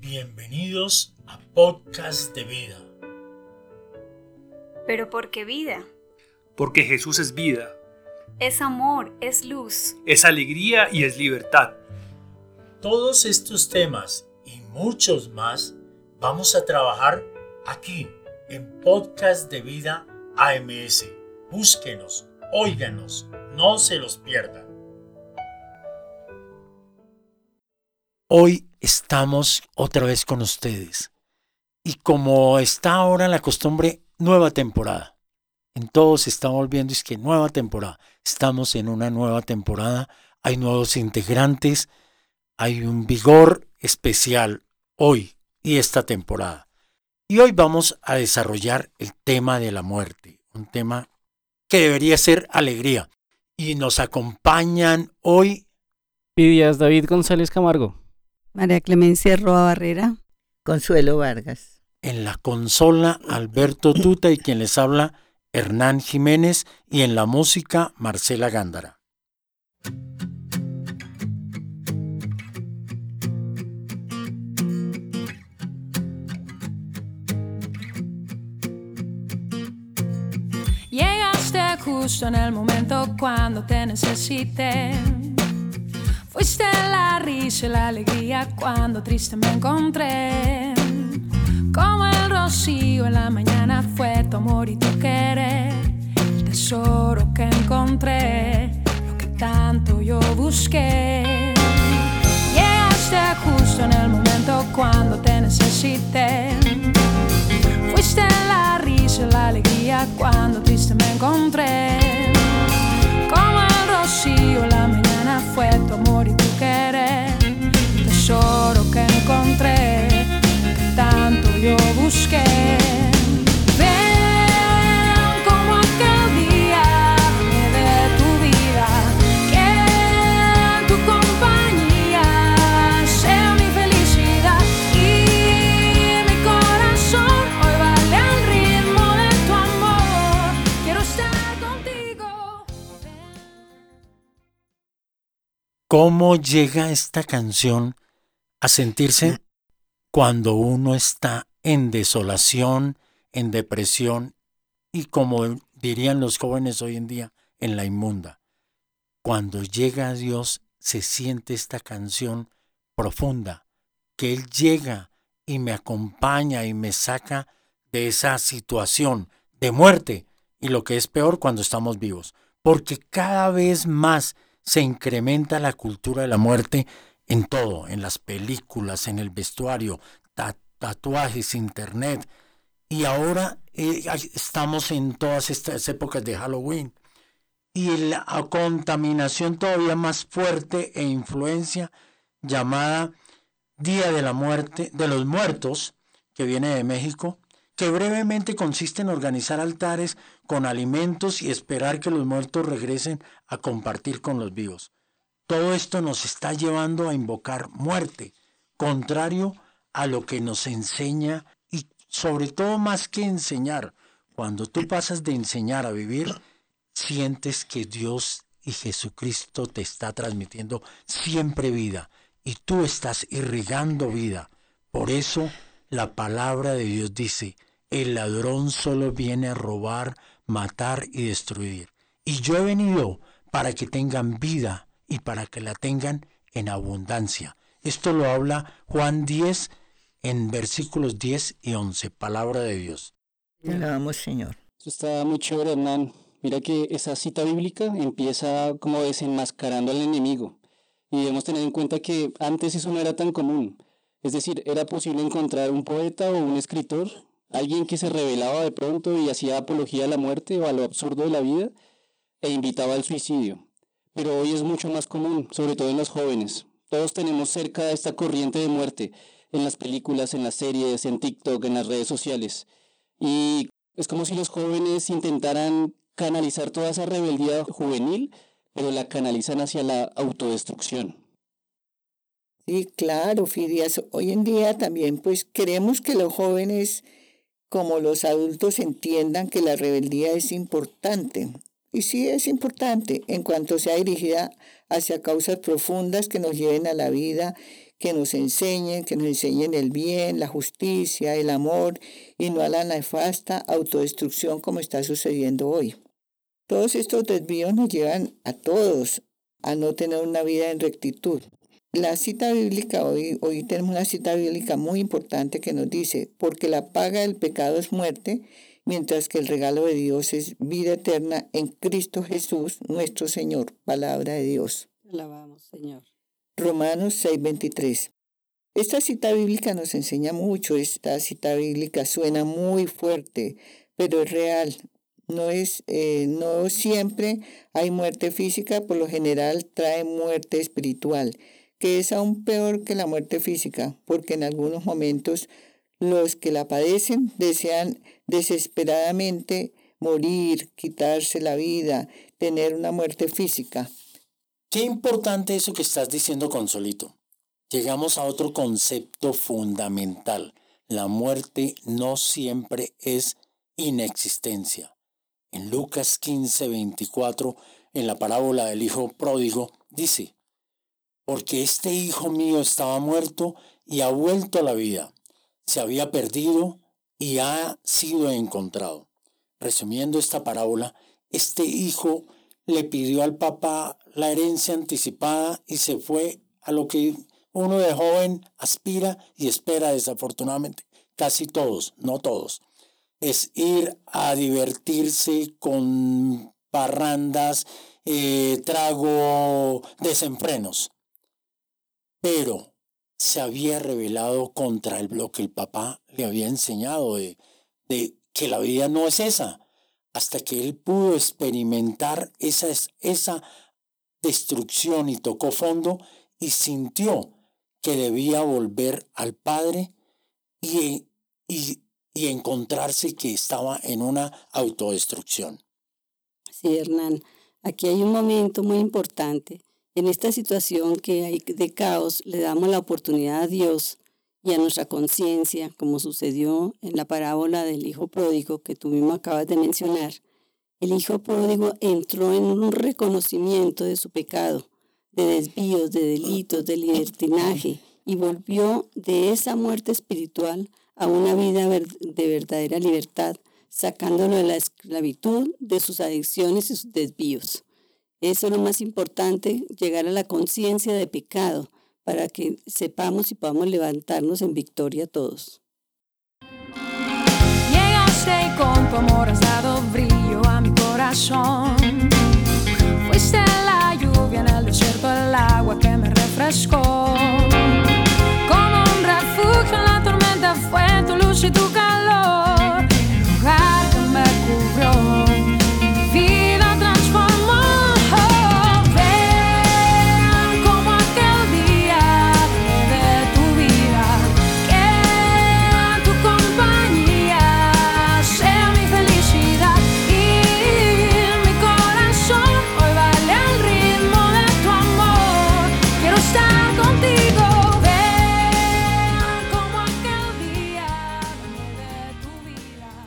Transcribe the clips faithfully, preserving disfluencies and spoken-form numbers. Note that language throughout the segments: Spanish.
Bienvenidos a Podcast de Vida. ¿Pero por qué vida? Porque Jesús es vida. Es amor, es luz. Es alegría y es libertad. Todos estos temas y muchos más vamos a trabajar aquí en Podcast de Vida A M S. Búsquenos, óiganos, no se los pierdan. Hoy estamos otra vez con ustedes y como está ahora la costumbre, nueva temporada. En todo se está volviendo, es que nueva temporada. Estamos en una nueva temporada, hay nuevos integrantes, hay un vigor especial hoy y esta temporada. Y hoy vamos a desarrollar el tema de la muerte, un tema que debería ser alegría. Y nos acompañan hoy Pidias David González Camargo, María Clemencia Roa Barrera, Consuelo Vargas. En la consola, Alberto Tuta y quien les habla, Hernán Jiménez, y en la música, Marcela Gándara. Llegaste justo en el momento cuando te necesité. Fuiste la risa y la alegría cuando triste me encontré. Como el rocío en la mañana fue tu amor y tu querer. El tesoro que encontré, lo que tanto yo busqué. Llegaste justo en el momento cuando te necesité. Fuiste la risa y la alegría cuando triste me encontré. Como el rocío en la mañana fue tu amor y tu querer. El tesoro que encontré, que tanto yo busqué. Ven como aquel día de tu vida, que tu compañía sea mi felicidad y mi corazón hoy vale al ritmo de tu amor. Quiero estar contigo. ¿Cómo llega esta canción a sentirse cuando uno está en desolación, en depresión y, como dirían los jóvenes hoy en día, en la inmunda? Cuando llega a Dios se siente esta canción profunda, que Él llega y me acompaña y me saca de esa situación de muerte y lo que es peor cuando estamos vivos, porque cada vez más se incrementa la cultura de la muerte en todo, en las películas, en el vestuario, ta- tatuajes, internet. Y ahora eh, estamos en todas estas épocas de Halloween. Y la contaminación todavía más fuerte e influencia llamada Día de la Muerte, de los Muertos, que viene de México, que brevemente consiste en organizar altares con alimentos y esperar que los muertos regresen a compartir con los vivos. Todo esto nos está llevando a invocar muerte, contrario a lo que nos enseña y sobre todo más que enseñar, cuando tú pasas de enseñar a vivir, sientes que Dios y Jesucristo te está transmitiendo siempre vida y tú estás irrigando vida. Por eso la palabra de Dios dice: el ladrón solo viene a robar, matar y destruir. Y yo he venido para que tengan vida y para que la tengan en abundancia. Esto lo habla Juan diez en versículos diez y once, palabra de Dios. Te alabamos, Señor. Eso está muy chévere, Hernán. Mira que esa cita bíblica empieza como desenmascarando al enemigo. Y debemos tener en cuenta que antes eso no era tan común. Es decir, era posible encontrar un poeta o un escritor, alguien que se rebelaba de pronto y hacía apología a la muerte o a lo absurdo de la vida e invitaba al suicidio. Pero hoy es mucho más común, sobre todo en los jóvenes. Todos tenemos cerca de esta corriente de muerte, en las películas, en las series, en TikTok, en las redes sociales. Y es como si los jóvenes intentaran canalizar toda esa rebeldía juvenil, pero la canalizan hacia la autodestrucción. Sí, claro, Fidias. Hoy en día también pues queremos que los jóvenes, como los adultos, entiendan que la rebeldía es importante. Y sí es importante en cuanto sea dirigida hacia causas profundas que nos lleven a la vida, que nos enseñen, que nos enseñen el bien, la justicia, el amor y no a la nefasta autodestrucción como está sucediendo hoy. Todos estos desvíos nos llevan a todos a no tener una vida en rectitud. La cita bíblica, hoy, hoy tenemos una cita bíblica muy importante que nos dice, porque la paga del pecado es muerte, mientras que el regalo de Dios es vida eterna en Cristo Jesús, nuestro Señor. Palabra de Dios. Alabamos, Señor. Romanos seis veintitrés. Esta cita bíblica nos enseña mucho. Esta cita bíblica suena muy fuerte, pero es real. No, es, eh, no siempre hay muerte física, por lo general trae muerte espiritual, que es aún peor que la muerte física, porque en algunos momentos los que la padecen desean desesperadamente morir, quitarse la vida, tener una muerte física. Qué importante eso que estás diciendo, Consuelito. Llegamos a otro concepto fundamental. La muerte no siempre es inexistencia. En Lucas quince veinticuatro, en la parábola del hijo pródigo, dice, porque este hijo mío estaba muerto y ha vuelto a la vida. Se había perdido y ha sido encontrado. Resumiendo esta parábola, este hijo le pidió al papá la herencia anticipada y se fue a lo que uno de joven aspira y espera desafortunadamente. Casi todos, no todos. Es ir a divertirse con parrandas, eh, trago, desenfrenos. Pero se había rebelado contra el, lo que el papá le había enseñado de, de que la vida no es esa, hasta que él pudo experimentar esa, esa destrucción y tocó fondo y sintió que debía volver al Padre y, y, y encontrarse que estaba en una autodestrucción. Sí, Hernán, aquí hay un momento muy importante. En esta situación que hay de caos, le damos la oportunidad a Dios y a nuestra conciencia, como sucedió en la parábola del hijo pródigo que tú mismo acabas de mencionar. El hijo pródigo entró en un reconocimiento de su pecado, de desvíos, de delitos, de libertinaje, y volvió de esa muerte espiritual a una vida de verdadera libertad, sacándolo de la esclavitud, de sus adicciones y sus desvíos. Eso es lo más importante, llegar a la conciencia de pecado, para que sepamos y podamos levantarnos en victoria todos. Llegaste y con tu amor has dado brillo a mi corazón. Fuiste la lluvia en el desierto, el agua que me refrescó. Como un refugio en la tormenta fue tu luz y tu calor. El lugar que me cubrió, mi vida transformó. Ven como aquel día de tu vida, que tu compañía sea mi felicidad y mi corazón hoy baila al ritmo de tu amor. Quiero estar contigo. Ven como aquel día de tu vida.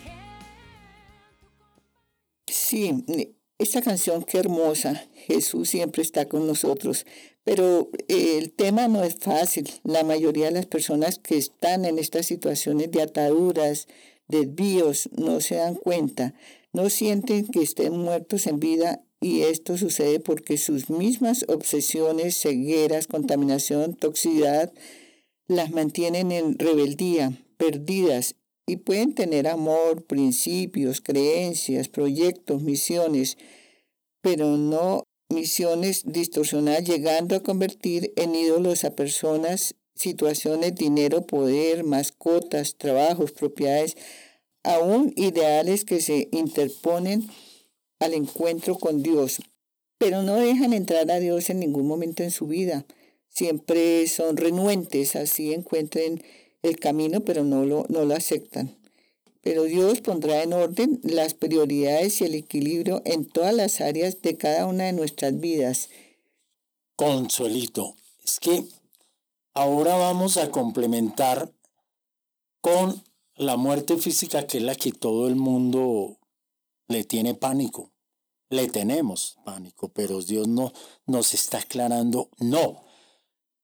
Sí, esta canción qué hermosa. Jesús siempre está con nosotros, pero eh, el tema no es fácil. La mayoría de las personas que están en estas situaciones de ataduras, desvíos, no se dan cuenta, no sienten que estén muertos en vida, y esto sucede porque sus mismas obsesiones, cegueras, contaminación, toxicidad, las mantienen en rebeldía, perdidas, y pueden tener amor, principios, creencias, proyectos, misiones, pero no misiones distorsionadas, llegando a convertir en ídolos a personas, situaciones, dinero, poder, mascotas, trabajos, propiedades, aún ideales que se interponen al encuentro con Dios, pero no dejan entrar a Dios en ningún momento en su vida. Siempre son renuentes, así encuentren el camino, pero no lo, no lo aceptan. Pero Dios pondrá en orden las prioridades y el equilibrio en todas las áreas de cada una de nuestras vidas. Consuelito, es que ahora vamos a complementar con la muerte física, que es la que todo el mundo le tiene pánico. Le tenemos pánico, pero Dios no nos está aclarando, no.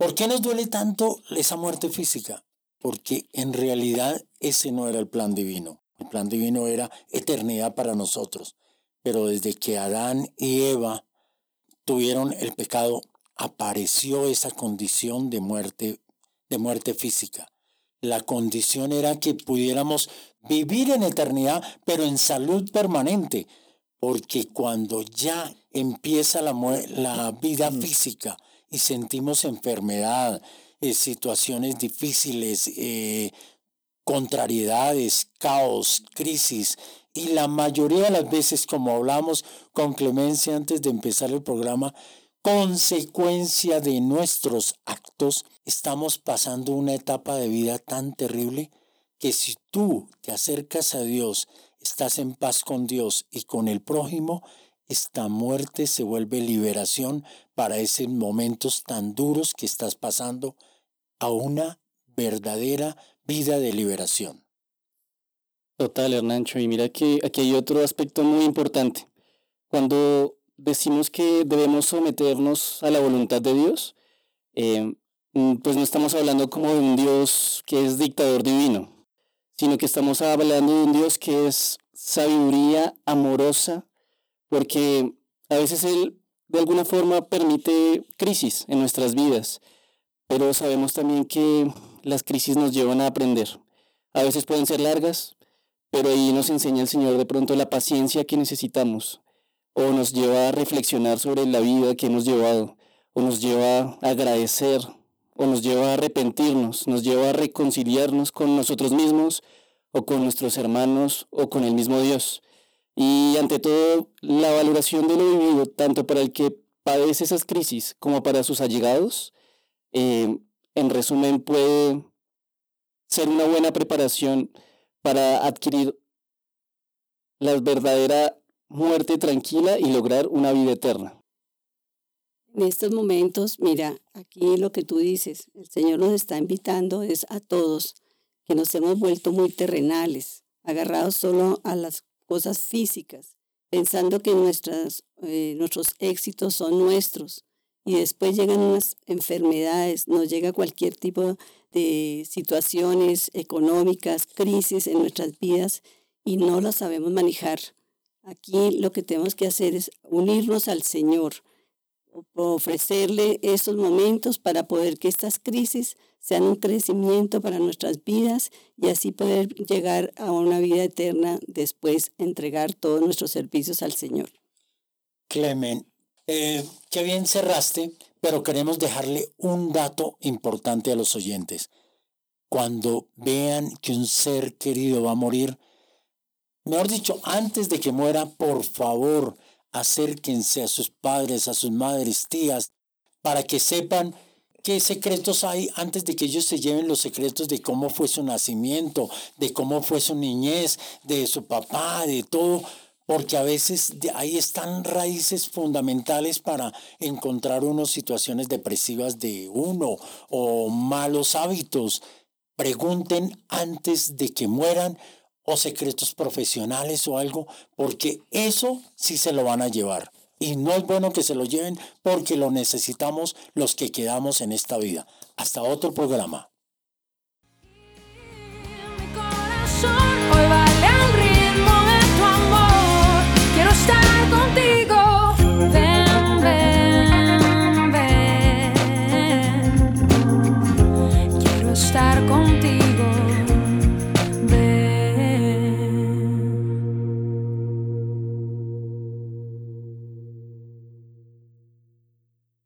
¿Por qué nos duele tanto esa muerte física? Porque en realidad ese no era el plan divino. El plan divino era eternidad para nosotros. Pero desde que Adán y Eva tuvieron el pecado, apareció esa condición de muerte, de muerte física. La condición era que pudiéramos vivir en eternidad, pero en salud permanente. Porque cuando ya empieza la, la vida física y sentimos enfermedad, eh, situaciones difíciles, eh, contrariedades, caos, crisis, y la mayoría de las veces, como hablamos con Clemencia antes de empezar el programa, consecuencia de nuestros actos, estamos pasando una etapa de vida tan terrible que si tú te acercas a Dios, estás en paz con Dios y con el prójimo, esta muerte se vuelve liberación para esos momentos tan duros que estás pasando a una verdadera vida de liberación. Total, Hernancho. Y mira que aquí hay otro aspecto muy importante. Cuando decimos que debemos someternos a la voluntad de Dios, eh, pues no estamos hablando como de un Dios que es dictador divino, sino que estamos hablando de un Dios que es sabiduría amorosa, porque a veces Él de alguna forma permite crisis en nuestras vidas, pero sabemos también que las crisis nos llevan a aprender. A veces pueden ser largas, pero ahí nos enseña el Señor de pronto la paciencia que necesitamos, o nos lleva a reflexionar sobre la vida que hemos llevado, o nos lleva a agradecer, o nos lleva a arrepentirnos, nos lleva a reconciliarnos con nosotros mismos, o con nuestros hermanos, o con el mismo Dios. Y ante todo, la valoración de lo vivido, tanto para el que padece esas crisis como para sus allegados, eh, en resumen, puede ser una buena preparación para adquirir la verdadera muerte tranquila y lograr una vida eterna. En estos momentos, mira, aquí lo que tú dices, el Señor nos está invitando es a todos que nos hemos vuelto muy terrenales, agarrados solo a las cosas físicas, pensando que nuestras, eh, nuestros éxitos son nuestros. Y después llegan unas enfermedades, nos llega cualquier tipo de situaciones económicas, crisis en nuestras vidas y no las sabemos manejar. Aquí lo que tenemos que hacer es unirnos al Señor, ofrecerle estos momentos para poder que estas crisis sean un crecimiento para nuestras vidas y así poder llegar a una vida eterna, después entregar todos nuestros servicios al Señor. Clemen, eh, qué bien cerraste, pero queremos dejarle un dato importante a los oyentes. Cuando vean que un ser querido va a morir, mejor dicho, antes de que muera, por favor, acérquense a sus padres, a sus madres, tías, para que sepan qué secretos hay antes de que ellos se lleven los secretos de cómo fue su nacimiento, de cómo fue su niñez, de su papá, de todo, porque a veces de ahí están raíces fundamentales para encontrar unas situaciones depresivas de uno o malos hábitos. Pregunten antes de que mueran o secretos profesionales o algo, porque eso sí se lo van a llevar. Y no es bueno que se lo lleven porque lo necesitamos los que quedamos en esta vida. Hasta otro programa.